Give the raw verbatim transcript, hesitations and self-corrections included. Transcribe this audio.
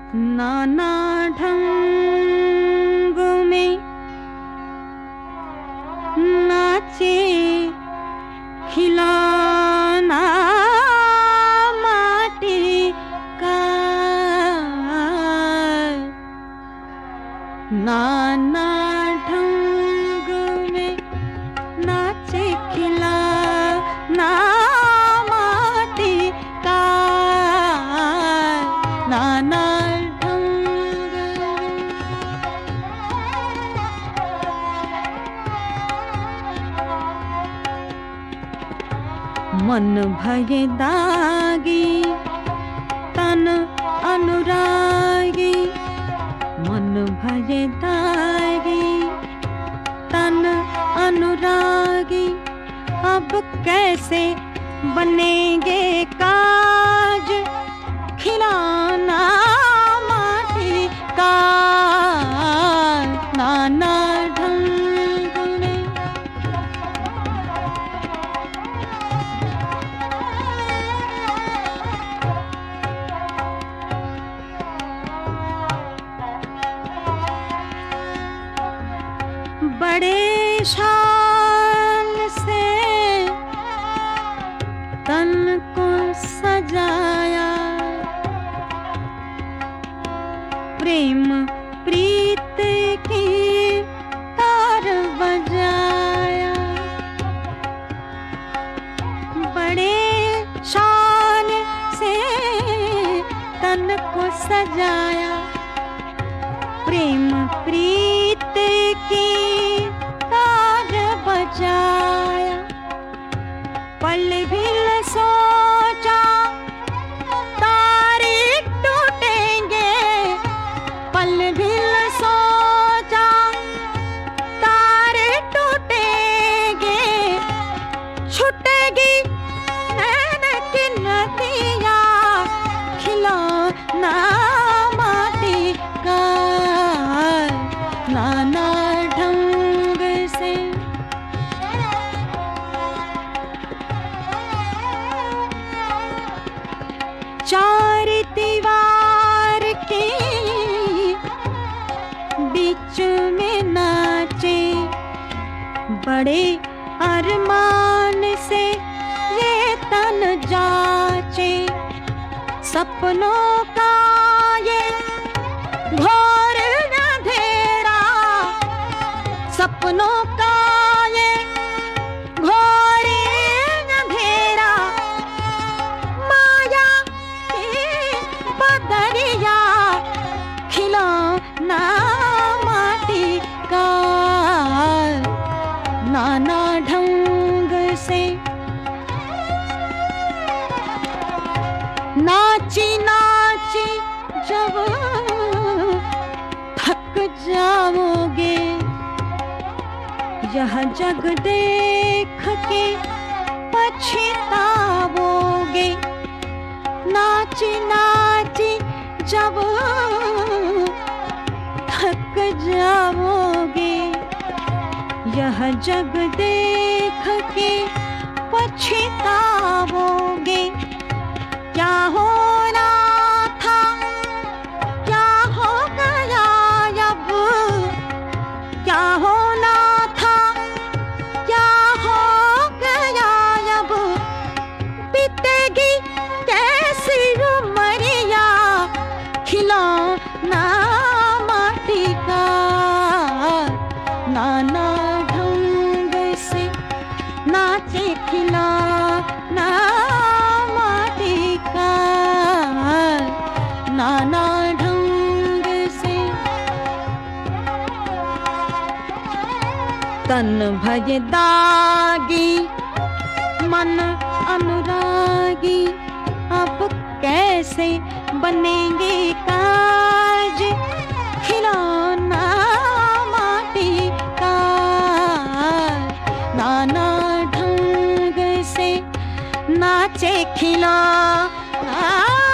नाना ढंग में नाचे खिलौना माटी का। नाना ढंग में नाचे खिलौना माटी का। नाना मन भये दागी तन अनुरागी। मन भये दागी तन अनुरागी। अब कैसे बनेंगे काज खिलौना माटी का। नाना बड़े शान से तन को सजाया। प्रेम प्रीत की तार बजाया। बड़े शान से तन को सजाया। प्रेम प्रीत की तार बजाया। पल भी न सोचा तारे टूटेंगे। पल भी न सोचा तारे टूटेंगे। छूटेगी नैन की नदियाँ खिलौना माटी का। नाना ढंग से चार दीवार के बीच में नाचे। बड़े अरमान से ये तन जाचे। सपनों का ये घोर अंधेरा। सपनों का ये घोर अंधेरा। माया की बदरिया खिलौना माटी का। नाना ढंग से नाची नाची जब थक जाओगे। यह जग देख के पछताओगे। नाची नाची जब थक जाओगे। यह जग देख के पछताओगे। क्या होना था क्या हो गया अब। क्या होना था क्या हो गया अब। बीतेगी कैसी उमरिया खिलौना माटी का। नाना ढंग से नाचे खिलौना माटी का। नाना ढंग से तन भये दागी मन अनुरागी। अब कैसे बनेंगे काज खिलौना माटी का। नाना ढंग से नाचे खिलौना